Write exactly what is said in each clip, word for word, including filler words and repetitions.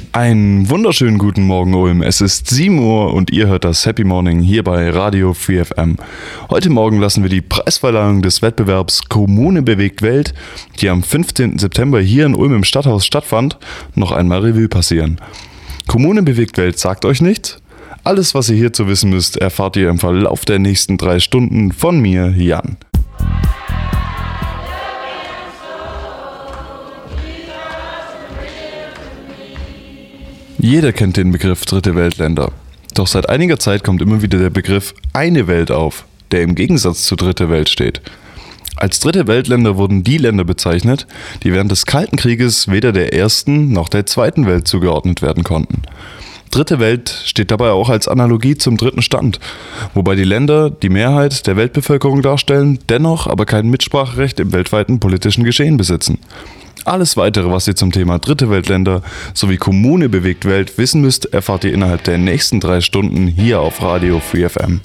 Einen wunderschönen guten Morgen, Ulm. Es ist sieben Uhr und ihr hört das Happy Morning hier bei Radio Free F M. Heute Morgen lassen wir die Preisverleihung des Wettbewerbs Kommune bewegt Welt, die am fünfzehnten September hier in Ulm im Stadthaus stattfand, noch einmal Revue passieren. Kommune bewegt Welt sagt euch nichts? Alles, was ihr hierzu wissen müsst, erfahrt ihr im Verlauf der nächsten drei Stunden von mir, Jan. Jeder kennt den Begriff Dritte Weltländer. Doch seit einiger Zeit kommt immer wieder der Begriff Eine Welt auf, der im Gegensatz zu Dritte Welt steht. Als Dritte Weltländer wurden die Länder bezeichnet, die während des Kalten Krieges weder der Ersten noch der Zweiten Welt zugeordnet werden konnten. Dritte Welt steht dabei auch als Analogie zum Dritten Stand, wobei die Länder die Mehrheit der Weltbevölkerung darstellen, dennoch aber kein Mitspracherecht im weltweiten politischen Geschehen besitzen. Alles Weitere, was ihr zum Thema Dritte Weltländer sowie Kommune bewegt Welt wissen müsst, erfahrt ihr innerhalb der nächsten drei Stunden hier auf Radio Free F M.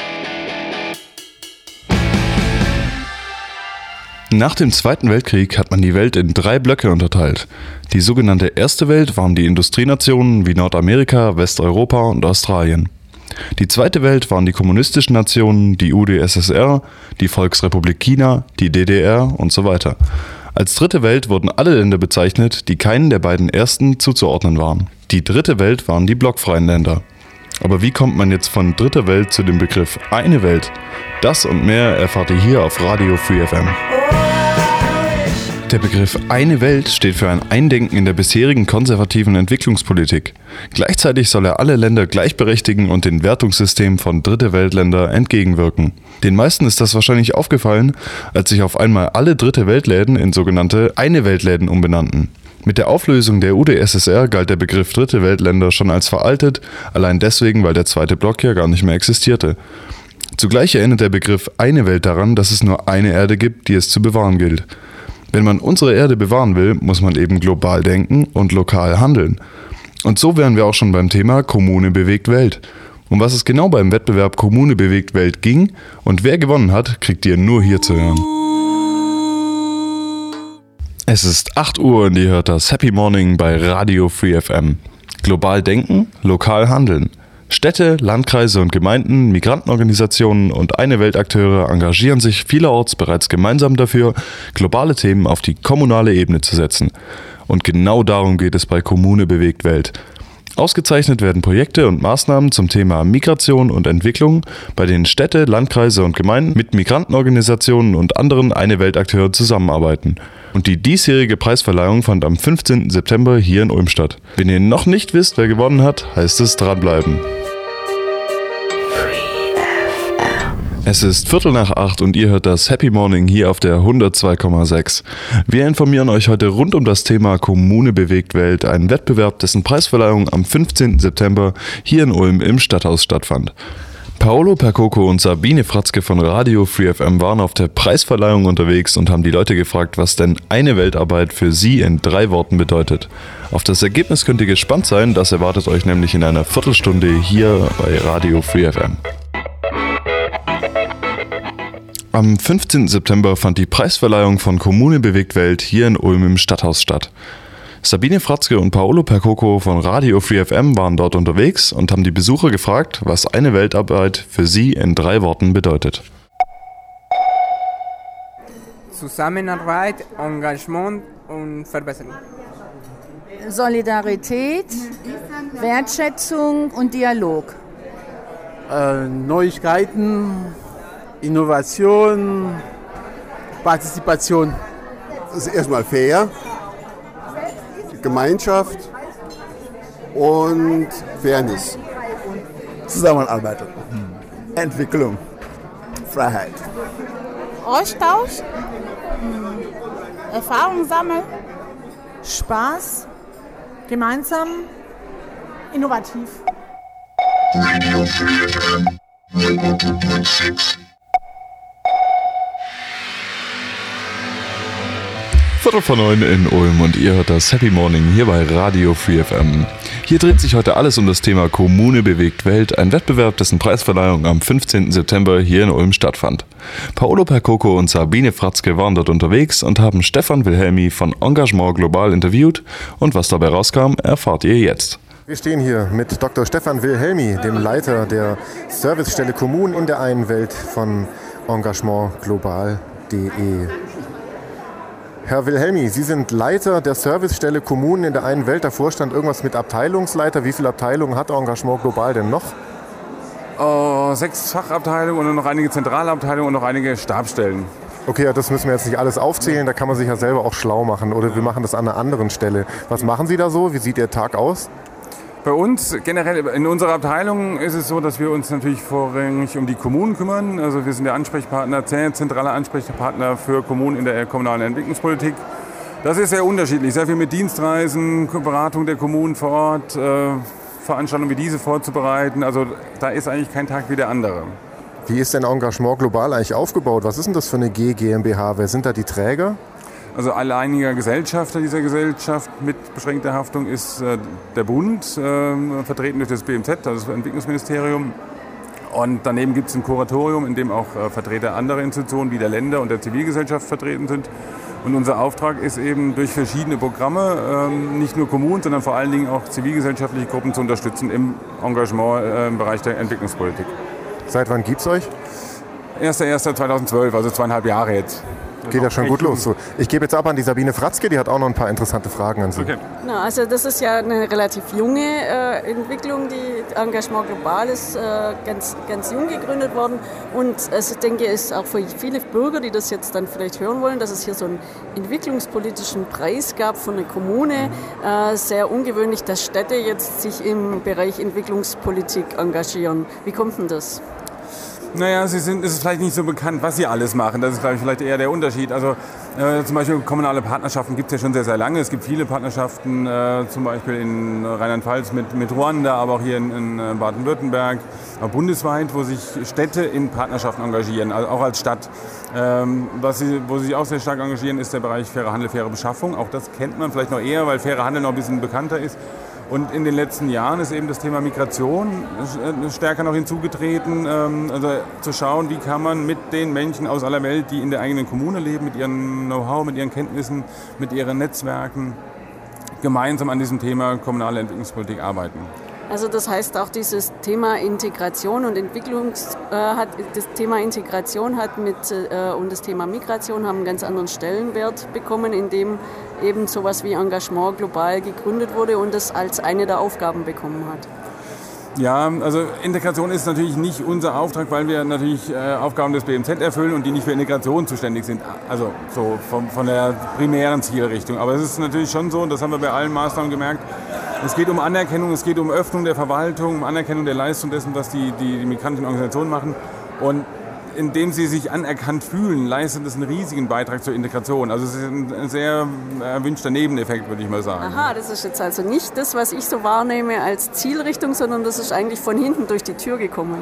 Nach dem Zweiten Weltkrieg hat man die Welt in drei Blöcke unterteilt. Die sogenannte Erste Welt waren die Industrienationen wie Nordamerika, Westeuropa und Australien. Die Zweite Welt waren die kommunistischen Nationen, die U d S S R, die Volksrepublik China, die D D R und so weiter. Als Dritte Welt wurden alle Länder bezeichnet, die keinen der beiden ersten zuzuordnen waren. Die Dritte Welt waren die blockfreien Länder. Aber wie kommt man jetzt von Dritter Welt zu dem Begriff Eine Welt? Das und mehr erfahrt ihr hier auf Radio Free F M. Der Begriff Eine Welt steht für ein Eindenken in der bisherigen konservativen Entwicklungspolitik. Gleichzeitig soll er alle Länder gleichberechtigen und den Wertungssystemen von Dritte Weltländer entgegenwirken. Den meisten ist das wahrscheinlich aufgefallen, als sich auf einmal alle Dritte Weltläden in sogenannte Eine Weltläden umbenannten. Mit der Auflösung der U d S S R galt der Begriff Dritte Weltländer schon als veraltet, allein deswegen, weil der zweite Block ja gar nicht mehr existierte. Zugleich erinnert der Begriff Eine Welt daran, dass es nur eine Erde gibt, die es zu bewahren gilt. Wenn man unsere Erde bewahren will, muss man eben global denken und lokal handeln. Und so wären wir auch schon beim Thema Kommune bewegt Welt. Um was es genau beim Wettbewerb Kommune bewegt Welt ging und wer gewonnen hat, kriegt ihr nur hier zu hören. Es ist acht Uhr und ihr hört das Happy Morning bei Radio Free F M. Global denken, lokal handeln. Städte, Landkreise und Gemeinden, Migrantenorganisationen und Eine Weltakteure engagieren sich vielerorts bereits gemeinsam dafür, globale Themen auf die kommunale Ebene zu setzen. Und genau darum geht es bei Kommune bewegt Welt. Ausgezeichnet werden Projekte und Maßnahmen zum Thema Migration und Entwicklung, bei denen Städte, Landkreise und Gemeinden mit Migrantenorganisationen und anderen Eine Weltakteuren zusammenarbeiten. Und die diesjährige Preisverleihung fand am fünfzehnten September hier in Ulm statt. Wenn ihr noch nicht wisst, wer gewonnen hat, heißt es dranbleiben. Es ist Viertel nach acht und ihr hört das Happy Morning hier auf der hundertzwei Komma sechs. Wir informieren euch heute rund um das Thema Kommune bewegt Welt, einen Wettbewerb, dessen Preisverleihung am fünfzehnten September hier in Ulm im Stadthaus stattfand. Paolo Percoco und Sabine Fratzke von Radio Free F M waren auf der Preisverleihung unterwegs und haben die Leute gefragt, was denn eine Weltarbeit für sie in drei Worten bedeutet. Auf das Ergebnis könnt ihr gespannt sein, das erwartet euch nämlich in einer Viertelstunde hier bei Radio Free F M. Am fünfzehnten September fand die Preisverleihung von Kommune bewegt Welt hier in Ulm im Stadthaus statt. Sabine Fratzke und Paolo Percoco von Radio Free F M waren dort unterwegs und haben die Besucher gefragt, was eine Weltarbeit für sie in drei Worten bedeutet. Zusammenarbeit, Engagement und Verbesserung. Solidarität, Wertschätzung und Dialog. Äh, Neuigkeiten, Innovation, Partizipation. Das ist erstmal fair, Gemeinschaft und Fairness. Zusammenarbeit, Entwicklung, Freiheit. Austausch, Erfahrung sammeln, Spaß, gemeinsam, innovativ. Radio Free F M null Komma sechs. Viertel vor neun in Ulm und ihr hört das Happy Morning hier bei Radio Free F M. Hier dreht sich heute alles um das Thema Kommune bewegt Welt, ein Wettbewerb, dessen Preisverleihung am fünfzehnten September hier in Ulm stattfand. Paolo Percoco und Sabine Fratzke waren dort unterwegs und haben Stefan Wilhelmi von Engagement Global interviewt, und was dabei rauskam, erfahrt ihr jetzt. Wir stehen hier mit Doktor Stefan Wilhelmi, dem Leiter der Servicestelle Kommunen in der einen Welt von Engagement Global punkt de. Herr Wilhelmi, Sie sind Leiter der Servicestelle Kommunen in der einen Welt. Davor stand irgendwas mit Abteilungsleiter. Wie viele Abteilungen hat Engagement Global denn noch? Oh, sechs Fachabteilungen und noch einige Zentralabteilungen und noch einige Stabsstellen. Okay, ja, das müssen wir jetzt nicht alles aufzählen. Da kann man sich ja selber auch schlau machen. Oder wir machen das an einer anderen Stelle. Was machen Sie da so? Wie sieht Ihr Tag aus? Bei uns generell in unserer Abteilung ist es so, dass wir uns natürlich vorrangig um die Kommunen kümmern. Also wir sind der Ansprechpartner, zentraler Ansprechpartner für Kommunen in der kommunalen Entwicklungspolitik. Das ist sehr unterschiedlich, sehr viel mit Dienstreisen, Beratung der Kommunen vor Ort, äh, Veranstaltungen wie diese vorzubereiten. Also da ist eigentlich kein Tag wie der andere. Wie ist denn Engagement Global eigentlich aufgebaut? Was ist denn das für eine G GmbH? Wer sind da die Träger? Also alleiniger Gesellschafter dieser Gesellschaft mit beschränkter Haftung ist äh, der Bund, äh, vertreten durch das B M Z, also das Entwicklungsministerium. Und daneben gibt es ein Kuratorium, in dem auch äh, Vertreter anderer Institutionen wie der Länder und der Zivilgesellschaft vertreten sind. Und unser Auftrag ist eben, durch verschiedene Programme äh, nicht nur Kommunen, sondern vor allen Dingen auch zivilgesellschaftliche Gruppen zu unterstützen im Engagement äh, im Bereich der Entwicklungspolitik. Seit wann gibt es euch? erster erster zweitausendzwölf, also zweieinhalb Jahre jetzt. Geht ja schon gut los. So, ich gebe jetzt ab an die Sabine Fratzke, die hat auch noch ein paar interessante Fragen an Sie. Okay. Na, also das ist ja eine relativ junge äh, Entwicklung. Die Engagement Global ist äh, ganz, ganz jung gegründet worden. Und also ich denke, es ist auch für viele Bürger, die das jetzt dann vielleicht hören wollen, dass es hier so einen entwicklungspolitischen Preis gab von der Kommune. Äh, sehr ungewöhnlich, dass Städte jetzt sich im Bereich Entwicklungspolitik engagieren. Wie kommt denn das? Naja, sie sind, es ist vielleicht nicht so bekannt, was sie alles machen. Das ist, glaube ich, vielleicht eher der Unterschied. Also äh, zum Beispiel kommunale Partnerschaften gibt es ja schon sehr, sehr lange. Es gibt viele Partnerschaften, äh, zum Beispiel in Rheinland-Pfalz mit, mit Ruanda, aber auch hier in, in Baden-Württemberg, auch bundesweit, wo sich Städte in Partnerschaften engagieren, also auch als Stadt. Ähm, was sie, wo sie sich auch sehr stark engagieren, ist der Bereich fairer Handel, faire Beschaffung. Auch das kennt man vielleicht noch eher, weil fairer Handel noch ein bisschen bekannter ist. Und in den letzten Jahren ist eben das Thema Migration stärker noch hinzugetreten. Also zu schauen, wie kann man mit den Menschen aus aller Welt, die in der eigenen Kommune leben, mit ihrem Know-how, mit ihren Kenntnissen, mit ihren Netzwerken, gemeinsam an diesem Thema kommunale Entwicklungspolitik arbeiten. Also das heißt auch dieses Thema Integration und Entwicklungs äh, hat das Thema Integration hat mit äh, und das Thema Migration haben einen ganz anderen Stellenwert bekommen, indem eben sowas wie Engagement Global gegründet wurde und das als eine der Aufgaben bekommen hat. Ja, also Integration ist natürlich nicht unser Auftrag, weil wir natürlich äh, Aufgaben des B M Z erfüllen und die nicht für Integration zuständig sind. Also so von, von der primären Zielrichtung. Aber es ist natürlich schon so, und das haben wir bei allen Maßnahmen gemerkt, es geht um Anerkennung, es geht um Öffnung der Verwaltung, um Anerkennung der Leistung dessen, was die, die, die migrantischen Organisationen machen. Und indem sie sich anerkannt fühlen, leistet das einen riesigen Beitrag zur Integration. Also es ist ein sehr erwünschter Nebeneffekt, würde ich mal sagen. Aha, das ist jetzt also nicht das, was ich so wahrnehme als Zielrichtung, sondern das ist eigentlich von hinten durch die Tür gekommen.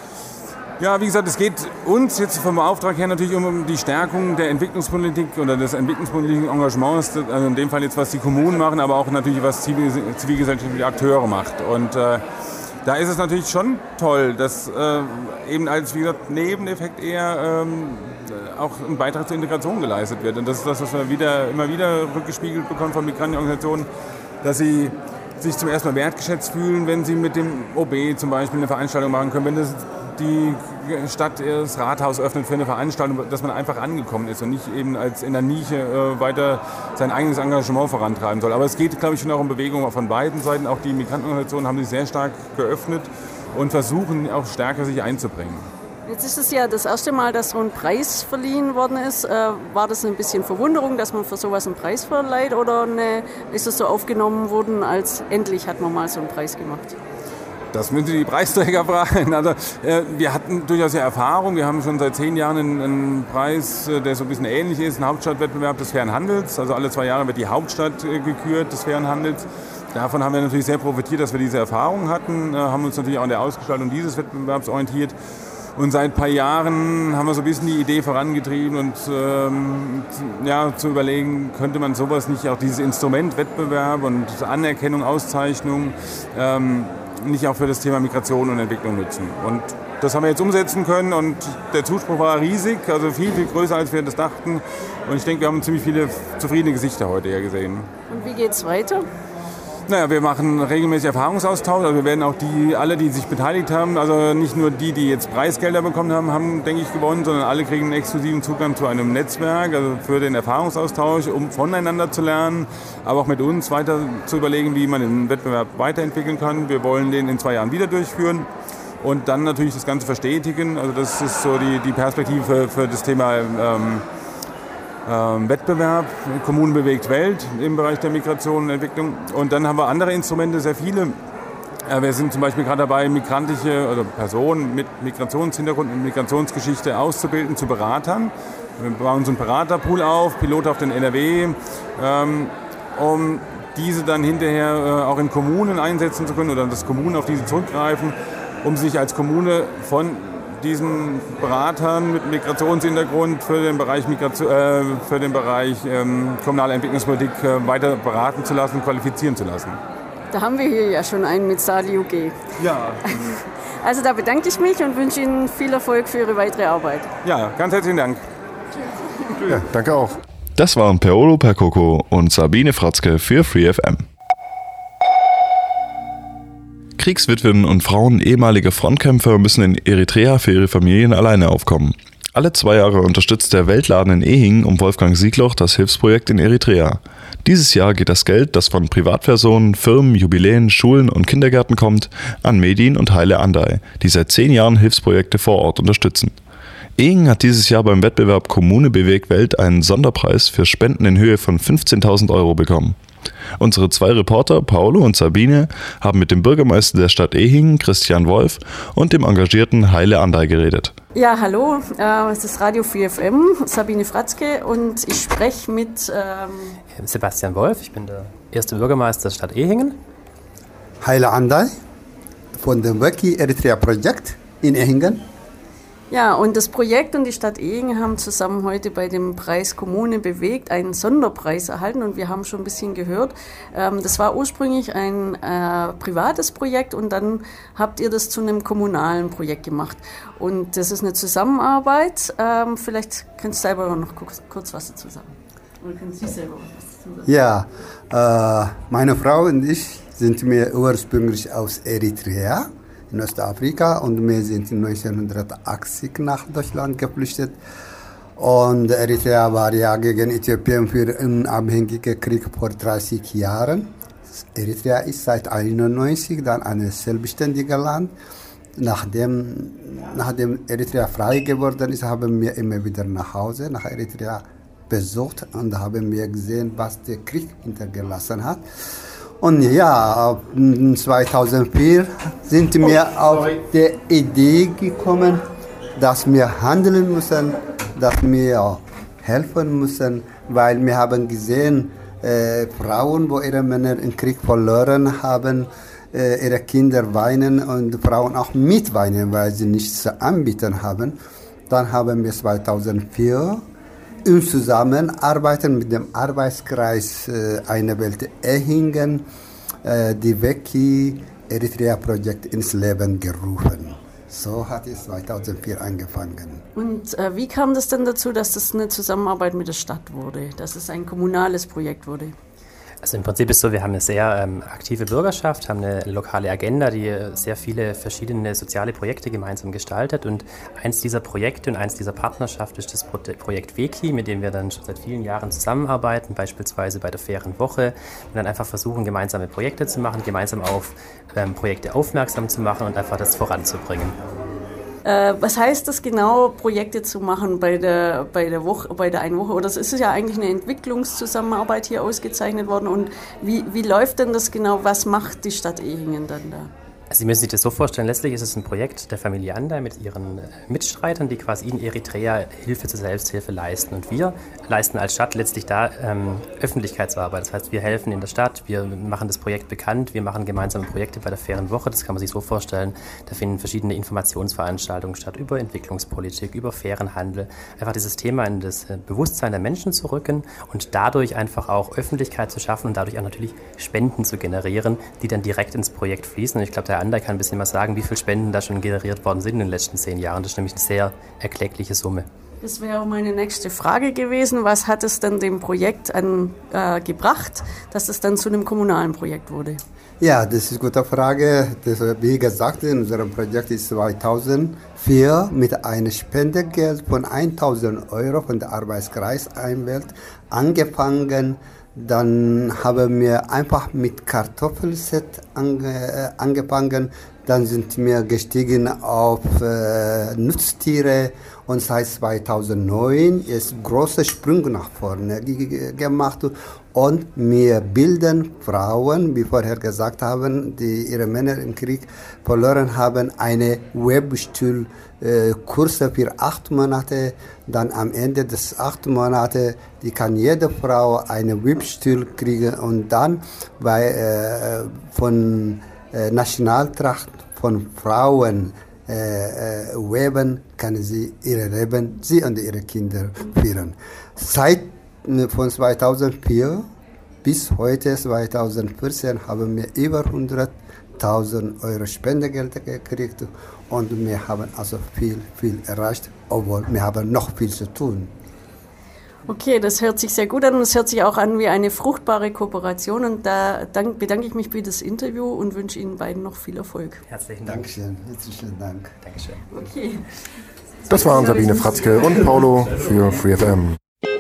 Ja, wie gesagt, es geht uns jetzt vom Auftrag her natürlich um die Stärkung der Entwicklungspolitik oder des entwicklungspolitischen Engagements, also in dem Fall jetzt, was die Kommunen machen, aber auch natürlich, was Zivil- zivilgesellschaftliche Akteure macht. Und äh, da ist es natürlich schon toll, dass äh, eben als, wie gesagt, Nebeneffekt eher ähm, auch ein Beitrag zur Integration geleistet wird. Und das ist das, was wir wieder, immer wieder rückgespiegelt bekommen von Migrantenorganisationen, dass sie sich zum ersten Mal wertgeschätzt fühlen, wenn sie mit dem O B zum Beispiel eine Veranstaltung machen können, wenn das die Stadt das Rathaus öffnet für eine Veranstaltung, dass man einfach angekommen ist und nicht eben als in der Nische äh, weiter sein eigenes Engagement vorantreiben soll. Aber es geht, glaube ich, schon auch um Bewegung von beiden Seiten. Auch die Migrantenorganisationen haben sich sehr stark geöffnet und versuchen auch stärker sich einzubringen. Jetzt ist es ja das erste Mal, dass so ein Preis verliehen worden ist. Äh, war das ein bisschen Verwunderung, dass man für sowas einen Preis verleiht, oder eine, ist es so aufgenommen worden, als endlich hat man mal so einen Preis gemacht? Das müssen Sie die Preisträger fragen. Also, äh, wir hatten durchaus ja Erfahrung. Wir haben schon seit zehn Jahren einen, einen Preis, der so ein bisschen ähnlich ist, einen Hauptstadtwettbewerb des fairen Handels. Also alle zwei Jahre wird die Hauptstadt äh, gekürt des fairen Handels. Davon haben wir natürlich sehr profitiert, dass wir diese Erfahrung hatten, äh, haben uns natürlich auch an der Ausgestaltung dieses Wettbewerbs orientiert. Und seit ein paar Jahren haben wir so ein bisschen die Idee vorangetrieben und ähm, ja, zu überlegen, könnte man sowas nicht, auch dieses Instrument Wettbewerb und Anerkennung, Auszeichnung, ähm, nicht auch für das Thema Migration und Entwicklung nutzen. Und das haben wir jetzt umsetzen können und der Zuspruch war riesig, also viel, viel größer, als wir das dachten. Und ich denke, wir haben ziemlich viele zufriedene Gesichter heute hier gesehen. Und wie geht's weiter? Naja, wir machen regelmäßig Erfahrungsaustausch. Also wir werden auch die, alle, die sich beteiligt haben, also nicht nur die, die jetzt Preisgelder bekommen haben, haben, denke ich, gewonnen, sondern alle kriegen einen exklusiven Zugang zu einem Netzwerk, also für den Erfahrungsaustausch, um voneinander zu lernen, aber auch mit uns weiter zu überlegen, wie man den Wettbewerb weiterentwickeln kann. Wir wollen den in zwei Jahren wieder durchführen. Und dann natürlich das Ganze verstetigen. Also das ist so die, die Perspektive für, für das Thema ähm, ähm, Wettbewerb, Kommunen bewegt Welt im Bereich der Migration und Entwicklung. Und dann haben wir andere Instrumente, sehr viele. Äh, wir sind zum Beispiel gerade dabei, migrantische oder Personen mit Migrationshintergrund und Migrationsgeschichte auszubilden zu Beratern. Wir bauen so einen Beraterpool auf, Pilot auf den N R W, ähm, um diese dann hinterher äh, auch in Kommunen einsetzen zu können oder dass Kommunen auf diese zurückgreifen, um sich als Kommune von diesen Beratern mit Migrationshintergrund für den Bereich, Migration, äh, für den Bereich ähm, kommunale Entwicklungspolitik äh, weiter beraten zu lassen, qualifizieren zu lassen. Da haben wir hier ja schon einen mit Sali U G. Ja. Also da bedanke ich mich und wünsche Ihnen viel Erfolg für Ihre weitere Arbeit. Ja, ganz herzlichen Dank. Tschüss. Ja, danke auch. Das waren Paolo Percoco und Sabine Fratzke für Free F M. Kriegswitwen und Frauen ehemaliger Frontkämpfer müssen in Eritrea für ihre Familien alleine aufkommen. Alle zwei Jahre unterstützt der Weltladen in Ehingen um Wolfgang Siegloch das Hilfsprojekt in Eritrea. Dieses Jahr geht das Geld, das von Privatpersonen, Firmen, Jubiläen, Schulen und Kindergärten kommt, an Medin und Haile Andai, die seit zehn Jahren Hilfsprojekte vor Ort unterstützen. Ehingen hat dieses Jahr beim Wettbewerb Kommune bewegt Welt einen Sonderpreis für Spenden in Höhe von fünfzehntausend Euro bekommen. Unsere zwei Reporter, Paolo und Sabine, haben mit dem Bürgermeister der Stadt Ehingen, Christian Wolf, und dem engagierten Haile Andai geredet. Ja, hallo, äh, es ist Radio vier F M, Sabine Fratzke und ich spreche mit ähm Sebastian Wolf, ich bin der erste Bürgermeister der Stadt Ehingen. Haile Andai von dem Weki Eritrea Projekt in Ehingen. Ja, und das Projekt und die Stadt Ehingen haben zusammen heute bei dem Preis Kommune bewegt einen Sonderpreis erhalten und wir haben schon ein bisschen gehört, ähm, das war ursprünglich ein äh, privates Projekt und dann habt ihr das zu einem kommunalen Projekt gemacht. Und das ist eine Zusammenarbeit, ähm, vielleicht kannst du selber noch kurz, kurz was dazu sagen. Oder können Sie selber was dazu sagen? Ja, äh, meine Frau und ich sind mir ursprünglich aus Eritrea in Ostafrika und wir sind neunzehnhundertachtzig nach Deutschland geflüchtet. Und Eritrea war ja gegen Äthiopien für einen unabhängigen Krieg vor dreißig Jahren. Eritrea ist seit einundneunzig dann ein selbstständiges Land. Nachdem, nachdem Eritrea frei geworden ist, haben wir immer wieder nach Hause, nach Eritrea besucht und haben wir gesehen, was der Krieg hintergelassen hat. Und ja, zweitausendvier sind wir auf die Idee gekommen, dass wir handeln müssen, dass wir helfen müssen, weil wir haben gesehen, äh, Frauen, wo ihre Männer im Krieg verloren haben, äh, ihre Kinder weinen und Frauen auch mitweinen, weil sie nichts zu anbieten haben. Dann haben wir zweitausendvier in Zusammenarbeit mit dem Arbeitskreis äh, Eine Welt Ehingen äh, die Weki Eritrea Projekt ins Leben gerufen. So hat es zweitausendvier angefangen. Und äh, wie kam das denn dazu, dass das eine Zusammenarbeit mit der Stadt wurde, dass es ein kommunales Projekt wurde? Also im Prinzip ist es so, wir haben eine sehr ähm, aktive Bürgerschaft, haben eine lokale Agenda, die äh, sehr viele verschiedene soziale Projekte gemeinsam gestaltet. Und eins dieser Projekte und eins dieser Partnerschaft ist das Pro- Projekt Weki, mit dem wir dann schon seit vielen Jahren zusammenarbeiten, beispielsweise bei der fairen Woche. Und dann einfach versuchen, gemeinsame Projekte zu machen, gemeinsam auf ähm, Projekte aufmerksam zu machen und einfach das voranzubringen. Äh, was heißt das genau, Projekte zu machen bei der, bei der Woche, bei der einen Woche? Oder es ist ja eigentlich eine Entwicklungszusammenarbeit hier ausgezeichnet worden. Und wie, wie läuft denn das genau? Was macht die Stadt Ehingen dann da? Sie müssen sich das so vorstellen, letztlich ist es ein Projekt der Familie Andai mit ihren Mitstreitern, die quasi in Eritrea Hilfe zur Selbsthilfe leisten. Und wir leisten als Stadt letztlich da ähm, Öffentlichkeitsarbeit. Das heißt, wir helfen in der Stadt, wir machen das Projekt bekannt, wir machen gemeinsame Projekte bei der Fairen Woche. Das kann man sich so vorstellen. Da finden verschiedene Informationsveranstaltungen statt über Entwicklungspolitik, über fairen Handel. Einfach dieses Thema in das Bewusstsein der Menschen zu rücken und dadurch einfach auch Öffentlichkeit zu schaffen und dadurch auch natürlich Spenden zu generieren, die dann direkt ins Projekt fließen. Und ich glaube, der Andai kann ein bisschen was sagen, wie viele Spenden da schon generiert worden sind in den letzten zehn Jahren. Das ist nämlich eine sehr erkleckliche Summe. Das wäre meine nächste Frage gewesen. Was hat es denn dem Projekt an, äh, gebracht, dass es dann zu einem kommunalen Projekt wurde? Ja, das ist eine gute Frage. Das, wie gesagt, in unserem Projekt ist zweitausendvier mit einem Spendegeld von tausend Euro von der Arbeitskreis Einwelt angefangen. Dann haben wir einfach mit Kartoffelset ange, äh, angefangen. Dann sind wir gestiegen auf äh, Nutztiere und seit zweitausendneun ist ein großer Sprung nach vorne g- gemacht. Und wir bilden Frauen, wie vorher gesagt haben, die ihre Männer im Krieg verloren haben, eine Webstuhl äh, Kurse für acht Monate. Dann am Ende des acht Monate, die kann jede Frau eine Webstuhl kriegen und dann bei äh, von äh, Nationaltracht von Frauen äh, äh, weben, kann sie ihre Leben, sie und ihre Kinder führen. Seit äh, von zweitausendvier bis heute zweitausendvierzehn haben wir über hunderttausend Euro Spendegeld gekriegt und wir haben also viel, viel erreicht, obwohl wir haben noch viel zu tun. Okay, das hört sich sehr gut an und es hört sich auch an wie eine fruchtbare Kooperation und da dank, bedanke ich mich für das Interview und wünsche Ihnen beiden noch viel Erfolg. Herzlichen Dank. Dankeschön. Herzlichen Dank. Dankeschön. Okay. Das waren Sabine Fratzke und Paulo für Free F M.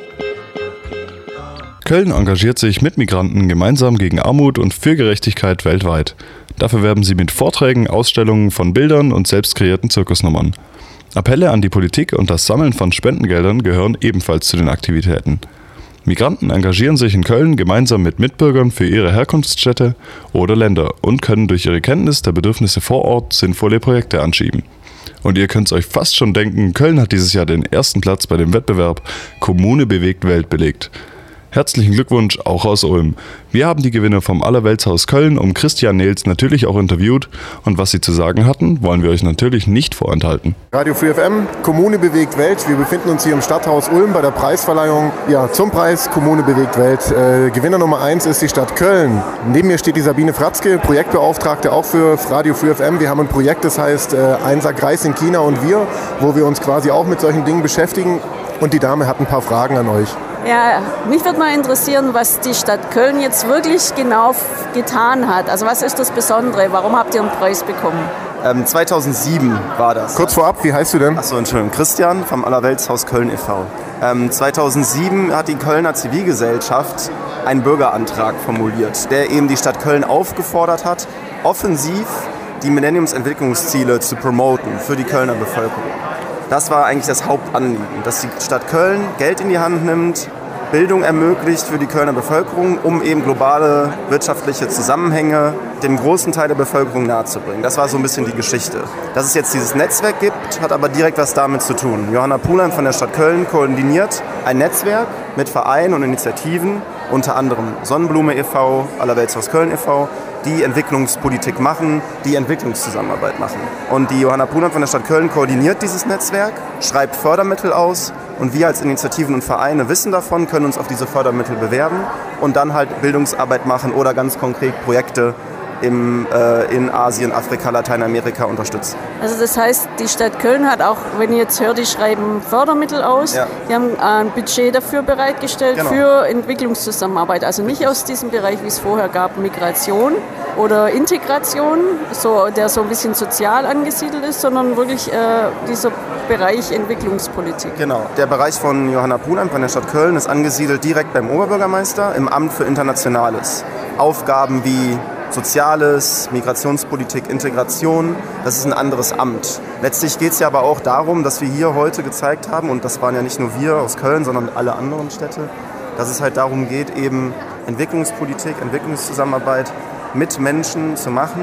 Köln engagiert sich mit Migranten gemeinsam gegen Armut und für Gerechtigkeit weltweit. Dafür werben sie mit Vorträgen, Ausstellungen von Bildern und selbst kreierten Zirkusnummern. Appelle an die Politik und das Sammeln von Spendengeldern gehören ebenfalls zu den Aktivitäten. Migranten engagieren sich in Köln gemeinsam mit Mitbürgern für ihre Herkunftsstädte oder Länder und können durch ihre Kenntnis der Bedürfnisse vor Ort sinnvolle Projekte anschieben. Und ihr könnt es euch fast schon denken, Köln hat dieses Jahr den ersten Platz bei dem Wettbewerb Kommune bewegt Welt belegt. Herzlichen Glückwunsch auch aus Ulm. Wir haben die Gewinner vom Allerweltshaus Köln um Christian Nehls natürlich auch interviewt und was sie zu sagen hatten, wollen wir euch natürlich nicht vorenthalten. Radio Free F M, Kommune bewegt Welt. Wir befinden uns hier im Stadthaus Ulm bei der Preisverleihung ja, zum Preis Kommune bewegt Welt. Äh, Gewinner Nummer eins ist die Stadt Köln. Neben mir steht die Sabine Fratzke, Projektbeauftragte auch für Radio Free F M. Wir haben ein Projekt, das heißt äh, Einser Kreis in China und wir, wo wir uns quasi auch mit solchen Dingen beschäftigen. Und die Dame hat ein paar Fragen an euch. Ja, mich würde mal interessieren, was die Stadt Köln jetzt wirklich genau f- getan hat. Also was ist das Besondere? Warum habt ihr einen Preis bekommen? Ähm, zweitausendsieben war das. Kurz vorab, wie heißt du denn? Achso, Entschuldigung, Christian vom Allerweltshaus Köln e V Ähm, zweitausendsieben hat die Kölner Zivilgesellschaft einen Bürgerantrag formuliert, der eben die Stadt Köln aufgefordert hat, offensiv die Millenniumsentwicklungsziele zu promoten für die Kölner Bevölkerung. Das war eigentlich das Hauptanliegen, dass die Stadt Köln Geld in die Hand nimmt, Bildung ermöglicht für die Kölner Bevölkerung, um eben globale wirtschaftliche Zusammenhänge dem großen Teil der Bevölkerung nahezubringen. Das war so ein bisschen die Geschichte. Dass es jetzt dieses Netzwerk gibt, hat aber direkt was damit zu tun. Johanna Pulan von der Stadt Köln koordiniert ein Netzwerk mit Vereinen und Initiativen, unter anderem Sonnenblume e V, Allerweltshaus Köln e V, die Entwicklungspolitik machen, die Entwicklungszusammenarbeit machen. Und die Johanna Pulan von der Stadt Köln koordiniert dieses Netzwerk, schreibt Fördermittel aus und wir als Initiativen und Vereine wissen davon, können uns auf diese Fördermittel bewerben und dann halt Bildungsarbeit machen oder ganz konkret Projekte im, äh, in Asien, Afrika, Lateinamerika unterstützen. Also das heißt, die Stadt Köln hat auch, wenn ihr jetzt hört, die schreiben Fördermittel aus, ja. Die haben ein Budget dafür bereitgestellt, genau, für Entwicklungszusammenarbeit. Also nicht aus diesem Bereich, wie es vorher gab, Migration oder Integration, so, der so ein bisschen sozial angesiedelt ist, sondern wirklich äh, dieser Bereich Entwicklungspolitik. Genau, der Bereich von Johanna Pulan von der Stadt Köln ist angesiedelt direkt beim Oberbürgermeister im Amt für Internationales. Aufgaben wie Soziales, Migrationspolitik, Integration, das ist ein anderes Amt. Letztlich geht es ja aber auch darum, dass wir hier heute gezeigt haben, und das waren ja nicht nur wir aus Köln, sondern alle anderen Städte, dass es halt darum geht, eben Entwicklungspolitik, Entwicklungszusammenarbeit mit Menschen zu machen,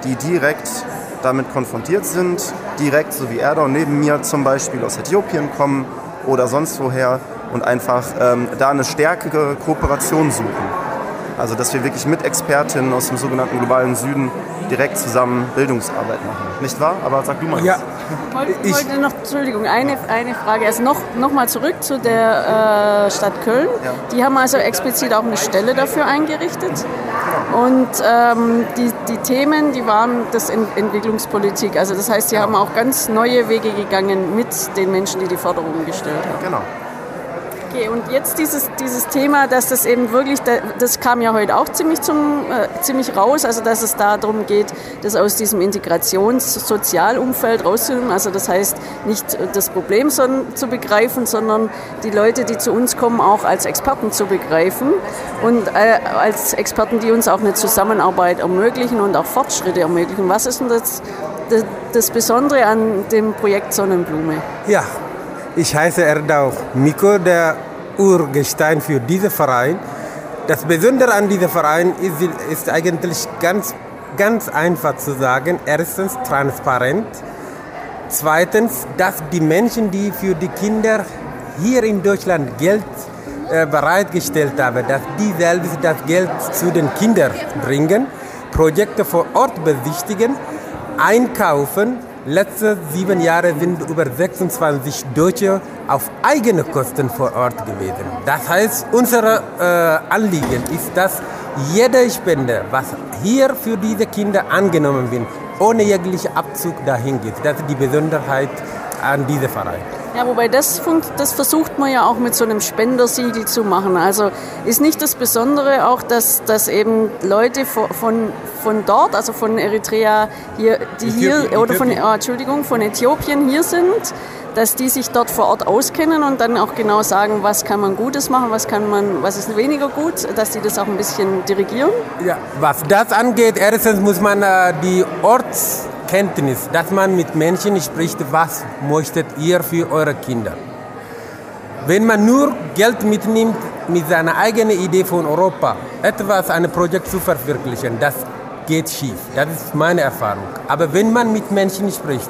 die direkt damit konfrontiert sind, direkt, so wie Erdogan neben mir zum Beispiel aus Äthiopien kommen oder sonst woher und einfach ähm, da eine stärkere Kooperation suchen. Also dass wir wirklich mit Expertinnen aus dem sogenannten globalen Süden direkt zusammen Bildungsarbeit machen. Nicht wahr? Aber sag du mal. Ja. Ich wollte noch, Entschuldigung, eine, eine Frage. Also noch, noch mal zurück zu der äh, Stadt Köln. Ja. Die haben also explizit auch eine Stelle dafür eingerichtet. Und ähm, die, die Themen, die waren das Ent- Entwicklungspolitik. Also das heißt, sie haben auch ganz neue Wege gegangen mit den Menschen, die die Forderungen gestellt haben. Genau. Okay, und jetzt dieses, dieses Thema, dass das eben wirklich, das kam ja heute auch ziemlich, zum, äh, ziemlich raus, also dass es darum geht, das aus diesem Integrations-Sozialumfeld rauszunehmen. Also das heißt, nicht das Problem son- zu begreifen, sondern die Leute, die zu uns kommen, auch als Experten zu begreifen und äh, als Experten, die uns auch eine Zusammenarbeit ermöglichen und auch Fortschritte ermöglichen. Was ist denn das, das, das Besondere an dem Projekt Sonnenblume? Ja. Ich heiße Erdau Miko, der Urgestein für diesen Verein. Das Besondere an diesem Verein ist, ist eigentlich ganz, ganz einfach zu sagen. Erstens transparent. Zweitens, dass die Menschen, die für die Kinder hier in Deutschland Geld äh, bereitgestellt haben, dass die selbst das Geld zu den Kindern bringen, Projekte vor Ort besichtigen, einkaufen. Letzte sieben Jahre sind über sechsundzwanzig Deutsche auf eigene Kosten vor Ort gewesen. Das heißt, unser äh, Anliegen ist, dass jede Spende, was hier für diese Kinder angenommen wird, ohne jeglichen Abzug dahin geht. Das ist die Besonderheit an diesem Verein. Ja, wobei das, funkt, das versucht man ja auch mit so einem Spendersiegel zu machen. Also ist nicht das Besondere auch, dass, dass eben Leute von, von, von dort, also von Eritrea hier, die Äthiopien, hier oder von, Äthiopien. oh, Entschuldigung, von Äthiopien hier sind, dass die sich dort vor Ort auskennen und dann auch genau sagen, was kann man Gutes machen, was kann man, was ist weniger gut, dass die das auch ein bisschen dirigieren? Ja, was das angeht, erstens muss man äh, die Ortskenntnis, dass man mit Menschen spricht, was möchtet ihr für eure Kinder. Wenn man nur Geld mitnimmt mit seiner eigenen Idee von Europa, etwas, ein Projekt zu verwirklichen, das geht schief. Das ist meine Erfahrung. Aber wenn man mit Menschen spricht,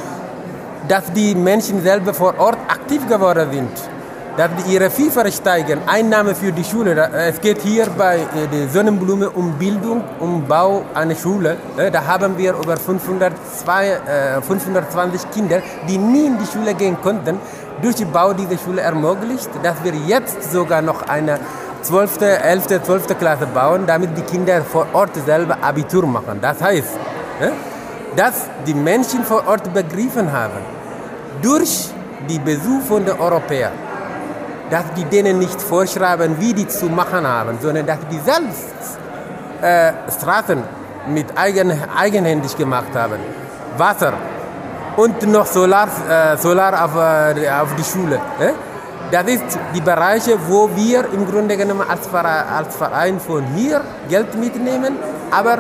dass die Menschen selber vor Ort aktiv geworden sind, dass ihre Vielfalt steigen, Einnahmen für die Schule. Es geht hier bei der Sonnenblume um Bildung, um Bau einer Schule. Da haben wir über fünfhundertzwanzig Kinder, die nie in die Schule gehen konnten, durch den Bau dieser Schule ermöglicht, dass wir jetzt sogar noch eine zwölfte, elfte, zwölfte Klasse bauen, damit die Kinder vor Ort selber Abitur machen. Das heißt, dass die Menschen vor Ort begriffen haben, durch die Besuch von den Europäern, dass die denen nicht vorschreiben, wie die zu machen haben, sondern dass die selbst äh, Straßen mit eigen, eigenhändig gemacht haben, Wasser und noch Solar, äh, Solar auf, äh, auf die Schule. Äh? Das ist die Bereiche, wo wir im Grunde genommen als Verein, als Verein von hier Geld mitnehmen, aber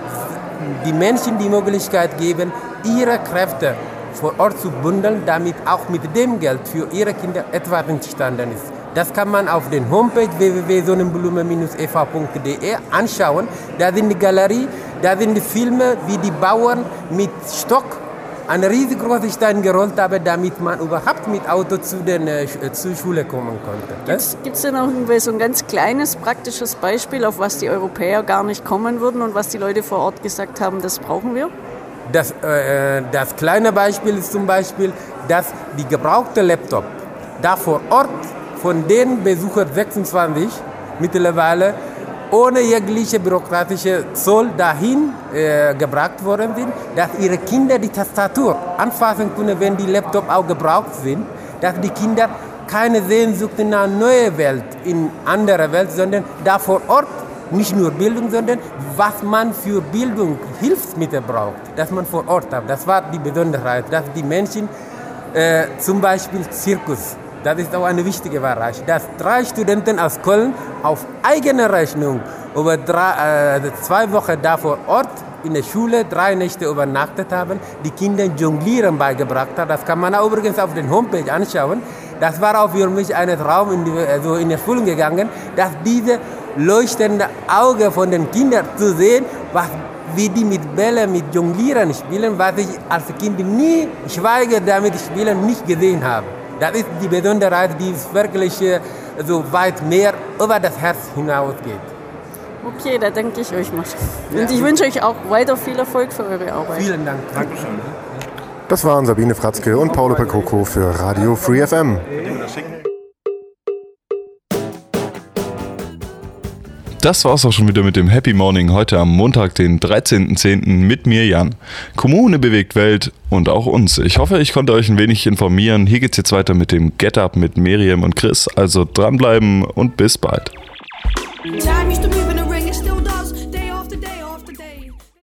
die Menschen die Möglichkeit geben, ihre Kräfte vor Ort zu bündeln, damit auch mit dem Geld für ihre Kinder etwas entstanden ist. Das kann man auf der Homepage w w w punkt sonnenblume Bindestrich e v punkt d e anschauen. Da sind die Galerie, da sind die Filme, wie die Bauern mit Stock einen riesengroßen Stein gerollt haben, damit man überhaupt mit Auto zu den äh, zur Schule kommen konnte. Gibt es denn noch so ein ganz kleines praktisches Beispiel, auf was die Europäer gar nicht kommen würden und was die Leute vor Ort gesagt haben, das brauchen wir? Das, äh, das kleine Beispiel ist zum Beispiel, dass die gebrauchte Laptop da vor Ort von den Besuchern sechsundzwanzig mittlerweile ohne jegliche bürokratische Zoll dahin äh, gebracht worden sind, dass ihre Kinder die Tastatur anfassen können, wenn die Laptop auch gebraucht sind, dass die Kinder keine Sehnsucht in eine neue Welt, in andere Welt, sondern da vor Ort nicht nur Bildung, sondern was man für Bildung, Hilfsmittel braucht, dass man vor Ort hat. Das war die Besonderheit, dass die Menschen äh, zum Beispiel Zirkus, das ist auch eine wichtige Bereich, dass drei Studenten aus Köln auf eigene Rechnung über drei, äh, zwei Wochen da vor Ort in der Schule drei Nächte übernachtet haben, die Kinder Jonglieren beigebracht haben. Das kann man auch übrigens auf der Homepage anschauen. Das war auch für mich ein Traum in, die, also in Erfüllung gegangen, dass diese leuchtende Auge von den Kindern zu sehen, was wie die mit Bällen, mit Jonglieren spielen, was ich als Kind nie, schweige damit spielen, nicht gesehen habe. Das ist die Besonderheit, die wirklich so weit mehr über das Herz hinausgeht. Okay, da danke ich euch mal. Und ich wünsche euch auch weiter viel Erfolg für eure Arbeit. Vielen Dank. Dankeschön. Das waren Sabine Fratzke und Paolo Percoco für Radio Free F M. Das war's auch schon wieder mit dem Happy Morning heute am Montag, den dreizehnten zehnten mit mir, Jan. Kommune bewegt Welt und auch uns. Ich hoffe, ich konnte euch ein wenig informieren. Hier geht's jetzt weiter mit dem Get Up mit Miriam und Chris. Also dranbleiben und bis bald. Time